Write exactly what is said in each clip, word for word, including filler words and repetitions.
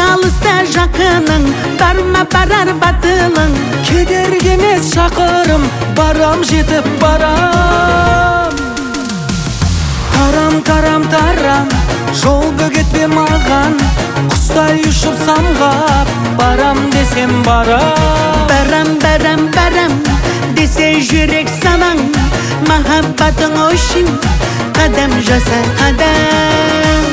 алыста жақының, барма барар батылың. Кедергі емес шақырым, барам жетіп барам. Тарам тарам тарам, жол бөгетпе маған, құстай ұшып самғап, барам десем барам. Барам барам барам десе жүрек санаң, махаббатың үшін қадам жаса қадам.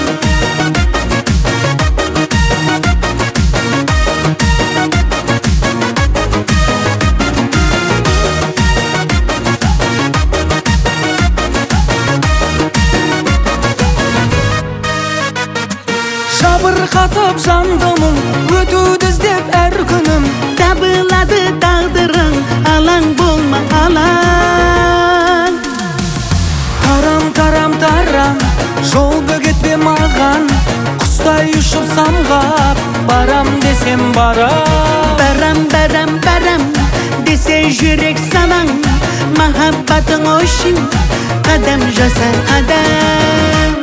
Жабырқатып жандымын, өтуді іздеп әр күнім. Табылады тағдырың, алаң болма алаң. Тарам тарам тарам, жол бөгетпе маған, құстай ұшып самғап, барам десем барам. Барам барам барам десе жүрек санаң, махаббатың үшін қадам жаса қадам.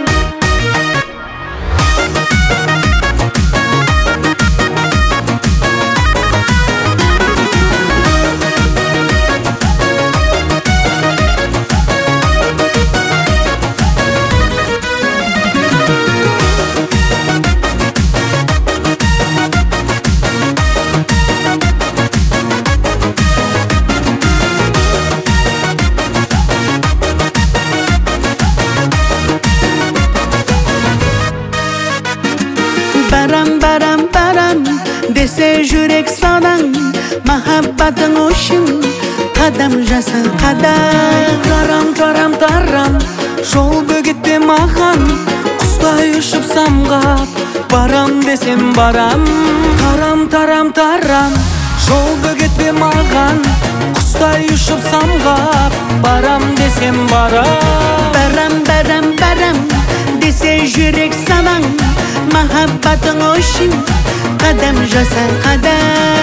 Барам барам барам десе жүрек санаң, махаббатың үшін қадам жаса қадам. Тарам тарам тарам, жол бөгетпе маған, құстай ұшып самғап, барам десем барам. Тарам тарам тарам, жол бөгетпе маған, құстай ұшып самғап, барам десем барам. Барам барам барам десе жүрек санаң, махаббатың үшін қадам жаса қадам.